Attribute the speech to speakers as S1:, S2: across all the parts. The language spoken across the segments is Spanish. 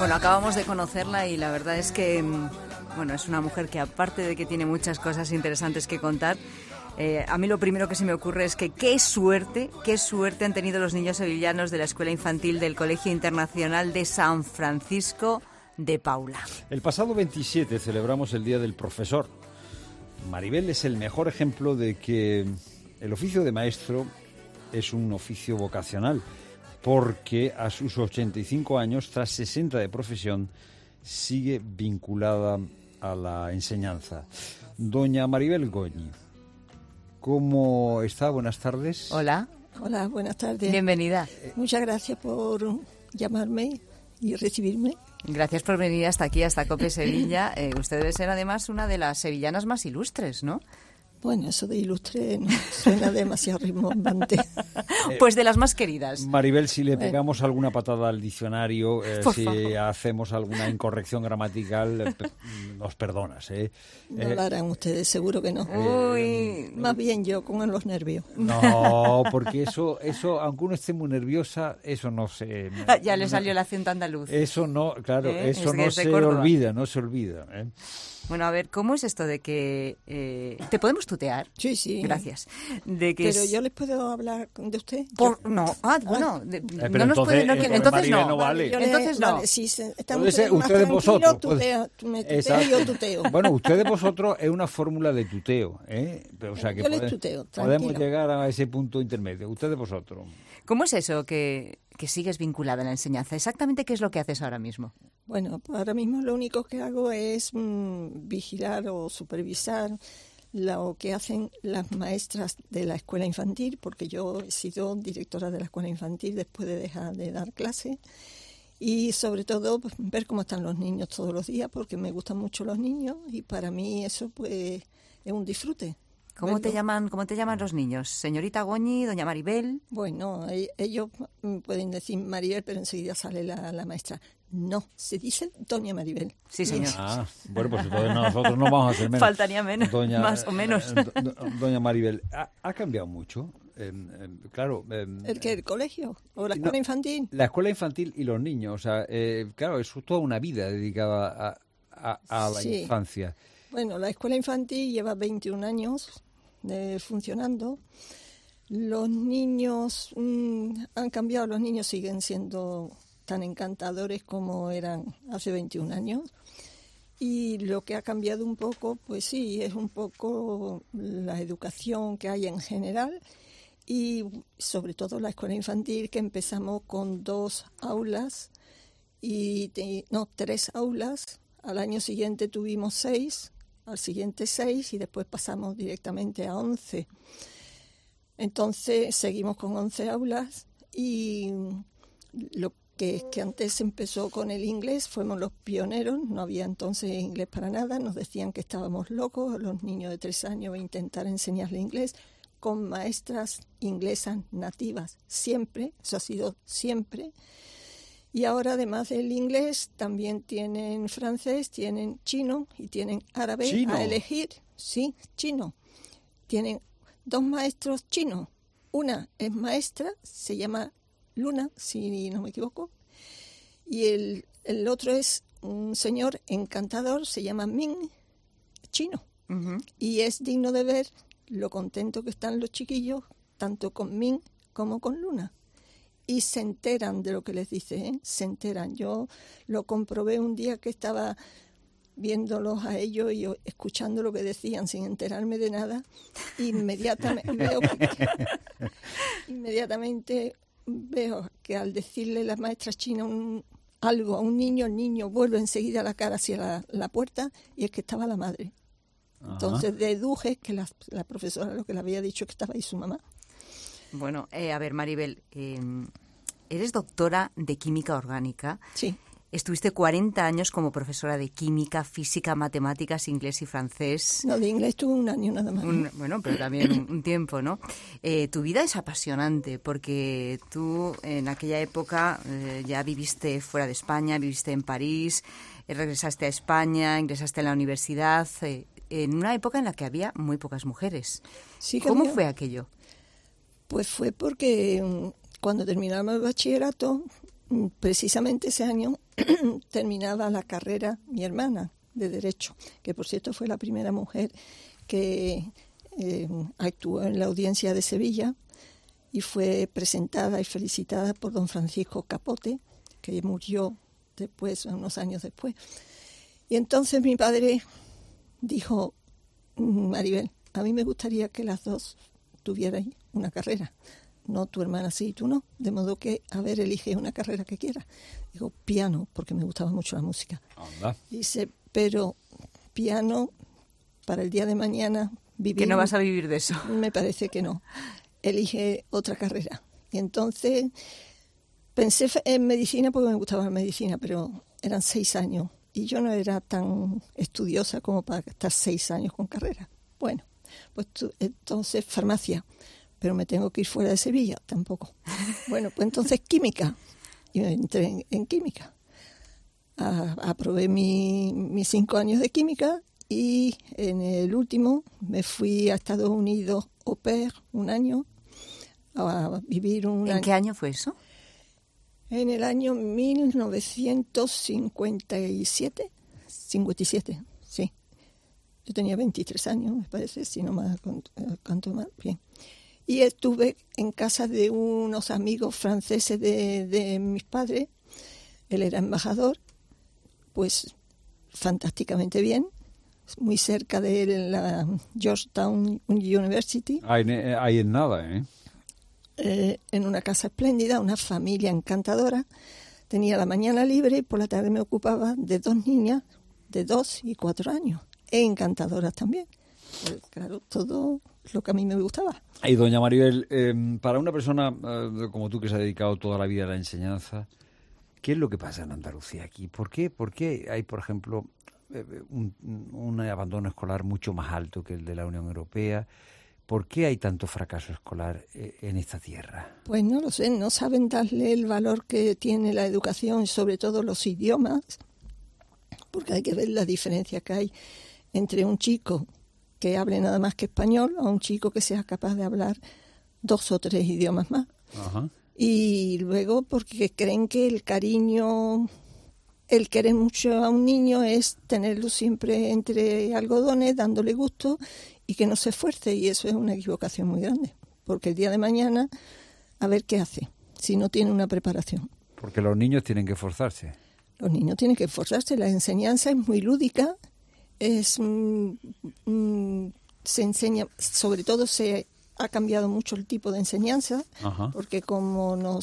S1: Bueno, acabamos de conocerla y la verdad es que, bueno, es una mujer que aparte de que tiene muchas cosas interesantes que contar, a mí lo primero que se me ocurre es que qué suerte han tenido los niños sevillanos de la Escuela Infantil del Colegio Internacional de San Francisco de Paula.
S2: El pasado 27 celebramos el Día del Profesor. Maribel es el mejor ejemplo de que el oficio de maestro es un oficio vocacional, porque a sus 85 años, tras 60 de profesión, sigue vinculada a la enseñanza. Doña Maribel Goñi, ¿cómo está? Buenas tardes.
S1: Hola.
S3: Hola, buenas tardes.
S1: Bienvenida.
S3: Muchas gracias por llamarme y recibirme.
S1: Gracias por venir hasta aquí, hasta COPE Sevilla. Usted debe ser además una de las sevillanas más ilustres, ¿no?
S3: Bueno, eso de ilustre no suena demasiado rimbombante.
S1: Pues de las más queridas.
S2: Maribel, si le pegamos alguna patada al diccionario, si hacemos alguna incorrección gramatical, nos perdonas, ¿eh?
S3: No lo harán ustedes, seguro que no. Más bien yo, con los nervios.
S2: No, porque eso, aunque uno esté muy nerviosa, eso no se...
S1: Ya le salió el acento andaluz.
S2: Eso no, claro, eso
S1: es
S2: no se olvida, no se olvida, ¿eh?
S1: Bueno, a ver, ¿cómo es esto de que... ¿te podemos tutear?
S3: Sí, sí.
S1: Gracias. De que
S3: ¿Pero yo les puedo hablar de usted?
S1: No. Bueno.
S2: Pero
S1: no nos puede... entonces no.
S2: No vale.
S1: Entonces no.
S3: Vale, si estamos
S2: ustedes vosotros.
S3: Me tuteo y yo tuteo.
S2: Bueno, ustedes vosotros es una fórmula de tuteo, ¿eh? O sea que
S3: yo les tuteo,
S2: podemos llegar a ese punto intermedio. Ustedes vosotros.
S1: ¿Cómo es eso que sigues vinculada a la enseñanza? ¿Exactamente qué es lo que haces ahora mismo?
S3: Bueno, ahora mismo lo único que hago es vigilar o supervisar lo que hacen las maestras de la escuela infantil, porque yo he sido directora de la escuela infantil después de dejar de dar clase, y sobre todo pues, ver cómo están los niños todos los días, porque me gustan mucho los niños y para mí eso pues es un disfrute.
S1: ¿Cómo te llaman los niños? ¿Señorita Goñi, doña Maribel?
S3: Bueno, ellos pueden decir Maribel, pero enseguida sale la maestra. No, se dice doña Maribel.
S1: Sí, señor.
S2: Bueno, pues entonces nosotros no vamos a hacer menos.
S1: Faltaría menos, más o menos.
S2: Doña Maribel, ¿ha cambiado mucho? Claro.
S3: ¿El colegio? ¿O la escuela infantil?
S2: La escuela infantil y los niños. O sea, claro, es toda una vida dedicada a la infancia.
S3: Bueno, la escuela infantil lleva 21 años funcionando. Los niños han cambiado, los niños siguen siendo tan encantadores como eran hace 21 años. Y lo que ha cambiado un poco, pues sí, es un poco la educación que hay en general y sobre todo la escuela infantil, que empezamos con 2 aulas, 3 aulas. Al año siguiente tuvimos 6. Al siguiente 6 y después pasamos directamente a 11. Entonces seguimos con 11 aulas y lo que es que antes empezó con el inglés, fuimos los pioneros, no había entonces inglés para nada, nos decían que estábamos locos, los niños de 3 años, a intentar enseñarle inglés con maestras inglesas nativas, siempre, eso ha sido siempre. Y ahora, además del inglés, también tienen francés, tienen chino y tienen árabe. ¿Chino? A elegir. Sí, chino. Tienen 2 maestros chinos. Una es maestra, se llama Luna, si no me equivoco. Y el otro es un señor encantador, se llama Ming, chino. Uh-huh. Y es digno de ver lo contento que están los chiquillos, tanto con Ming como con Luna. Y se enteran de lo que les dice, ¿eh? Se enteran. Yo lo comprobé un día que estaba viéndolos a ellos y escuchando lo que decían sin enterarme de nada. Inmediatamente veo que al decirle la maestra china algo a un niño, el niño vuelve enseguida la cara hacia la puerta y es que estaba la madre. Ajá. Entonces deduje que la profesora lo que le había dicho que estaba ahí su mamá.
S1: Bueno, a ver, Maribel, eres doctora de química orgánica.
S3: Sí.
S1: Estuviste 40 años como profesora de química, física, matemáticas, inglés y francés.
S3: No, de inglés tuve 1 año nada más.
S1: Bueno, pero también un tiempo, ¿no? Tu vida es apasionante porque tú en aquella época ya viviste fuera de España, viviste en París, regresaste a España, ingresaste a la universidad, en una época en la que había muy pocas mujeres.
S3: Sí,
S1: ¿Cómo fue aquello?
S3: Pues fue porque cuando terminamos el bachillerato precisamente ese año terminaba la carrera mi hermana de Derecho, que por cierto fue la primera mujer que actuó en la Audiencia de Sevilla y fue presentada y felicitada por don Francisco Capote, que murió después, unos años después. Y entonces mi padre dijo: Maribel, a mí me gustaría que las dos tuvierais una carrera. No, tu hermana sí y tú no. De modo que, a ver, elige una carrera que quieras. Digo, piano, porque me gustaba mucho la música.
S2: Anda.
S3: Dice, pero piano para el día de mañana vivir...
S1: Que no vas a vivir de eso.
S3: Me parece que no. Elige otra carrera. Y entonces pensé en medicina porque me gustaba la medicina, pero eran 6 años. Y yo no era tan estudiosa como para estar 6 años con carrera. Bueno, pues entonces farmacia. Pero me tengo que ir fuera de Sevilla, tampoco. Bueno, pues entonces química. Y me entré en química. Aprobé mis 5 años de química y en el último me fui a Estados Unidos au pair 1 año, a vivir un año.
S1: ¿En qué año fue eso?
S3: En el año 1957, 57, sí. Yo tenía 23 años, me parece, si no me canto mal, bien. Y estuve en casa de unos amigos franceses de mis padres. Él era embajador, pues fantásticamente bien, muy cerca de la Georgetown University.
S2: Ahí en nada, ¿eh?
S3: En una casa espléndida, una familia encantadora. Tenía la mañana libre y por la tarde me ocupaba de 2 niñas de 2 y 4 años, encantadoras también. Pues, claro, todo lo que a mí me gustaba.
S2: Y doña Maribel, para una persona como tú que se ha dedicado toda la vida a la enseñanza, ¿qué es lo que pasa en Andalucía aquí? ¿Por qué hay, por ejemplo, un abandono escolar mucho más alto que el de la Unión Europea? ¿Por qué hay tanto fracaso escolar en esta tierra?
S3: Pues no lo sé, no saben darle el valor que tiene la educación y sobre todo los idiomas, porque hay que ver la diferencia que hay entre un chico que hable nada más que español a un chico que sea capaz de hablar 2 o 3 idiomas más.
S2: Ajá.
S3: Y luego porque creen que el cariño, el querer mucho a un niño es tenerlo siempre entre algodones, dándole gusto y que no se esfuerce. Y eso es una equivocación muy grande, porque el día de mañana a ver qué hace si no tiene una preparación.
S2: Porque los niños tienen que esforzarse.
S3: Los niños tienen que esforzarse. La enseñanza es muy lúdica. Se enseña, sobre todo se ha cambiado mucho el tipo de enseñanza. Ajá. Porque como no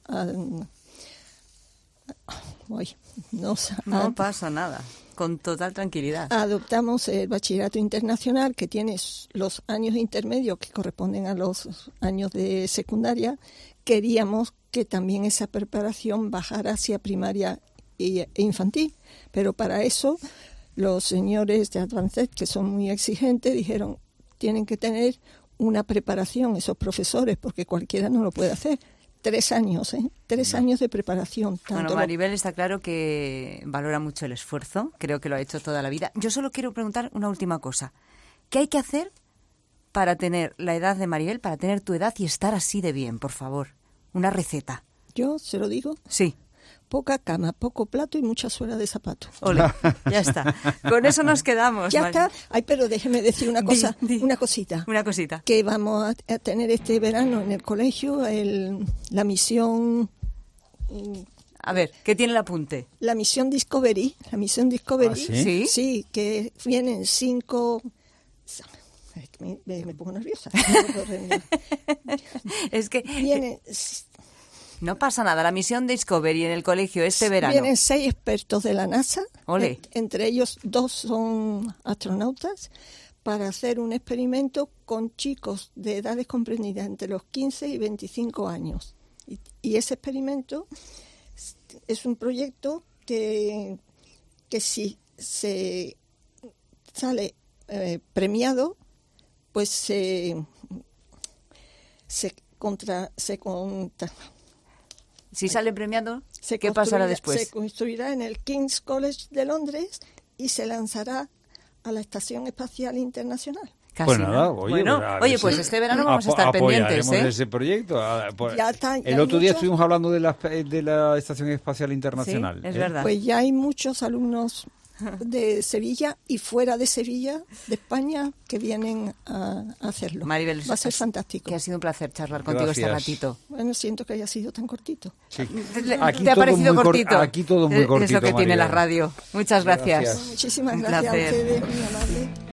S1: pasa nada, con total tranquilidad.
S3: Adoptamos el bachillerato internacional, que tiene los años intermedios que corresponden a los años de secundaria. Queríamos que también esa preparación bajara hacia primaria e infantil, pero para eso los señores de Advanced, que son muy exigentes, dijeron, tienen que tener una preparación esos profesores, porque cualquiera no lo puede hacer. 3 años, 3 años de preparación.
S1: Bueno, Maribel está claro que valora mucho el esfuerzo, creo que lo ha hecho toda la vida. Yo solo quiero preguntar una última cosa. ¿Qué hay que hacer para tener la edad de Maribel, para tener tu edad y estar así de bien, por favor? Una receta.
S3: ¿Yo se lo digo?
S1: Sí.
S3: Poca cama, poco plato y mucha suela de zapato.
S1: Ole, ya está. Con eso nos quedamos.
S3: Ya está. Ay, pero déjeme decir una cosa, una cosita.
S1: Una cosita.
S3: Que vamos a tener este verano en el colegio la misión...
S1: A ver, ¿qué tiene el apunte?
S3: La misión Discovery. La misión Discovery.
S2: ¿Ah, sí?
S3: Sí, que vienen 5... Me pongo nerviosa.
S1: Es que...
S3: Vienen...
S1: No pasa nada, la misión Discovery en el colegio este verano.
S3: Vienen 6 expertos de la NASA,
S1: Ole.
S3: Entre ellos 2 son astronautas, para hacer un experimento con chicos de edades comprendidas entre los 15 y 25 años. Y ese experimento es un proyecto que si se sale premiado, pues
S1: si sale premiado, ¿qué pasará después?
S3: Se construirá en el King's College de Londres y se lanzará a la Estación Espacial Internacional.
S1: Casi
S2: Pues nada,
S1: no.
S2: oye,
S1: Bueno,
S2: a ver
S1: oye,
S2: si
S1: pues este verano vamos a estar pendientes,
S2: apoyaremos ese proyecto.
S3: Ya está, ya
S2: El
S3: hay
S2: otro día
S3: muchos-
S2: estuvimos hablando de la Estación Espacial Internacional.
S1: Sí, es verdad.
S3: Pues ya hay muchos alumnos de Sevilla y fuera de Sevilla, de España, que vienen a hacerlo.
S1: Maribel,
S3: va a ser fantástico.
S1: Que ha sido un placer charlar contigo este
S2: Gracias.
S1: ratito.
S3: Bueno, siento que haya sido tan cortito.
S2: Sí.
S1: ¿Te
S2: Aquí
S1: ha
S2: todo
S1: parecido
S2: muy
S1: cortito?
S2: aquí todo muy cortito,
S1: Es lo que tiene
S2: Maribel.
S1: la radio. Muchas gracias.
S2: Gracias.
S3: Muchísimas
S1: Un
S3: gracias
S1: placer.
S3: a ustedes, muy amables.